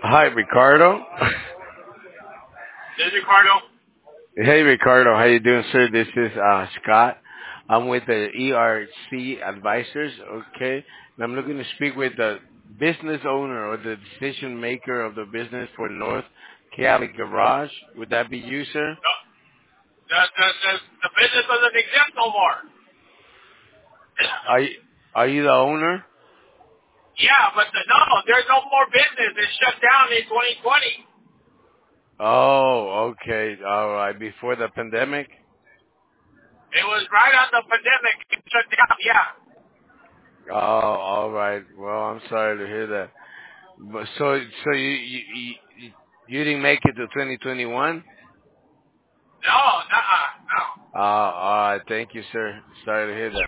Hi, Ricardo. This is Ricardo. Hey, Ricardo. How you doing, sir? This is Scott. I'm with the ERC Advisors. Okay, and I'm looking to speak with the business owner or the decision maker of the business for North Cali Garage. Would that be you, sir? No, the business doesn't exist no more. Are you, are you the owner? Yeah, but no, there's no more business. It shut down in 2020. Oh, okay. All right. Before the pandemic. It was right on the pandemic. It shut down. Yeah. Oh, all right. Well, I'm sorry to hear that. But so you didn't make it to 2021? No, no. All right. Thank you, sir. Sorry to hear that.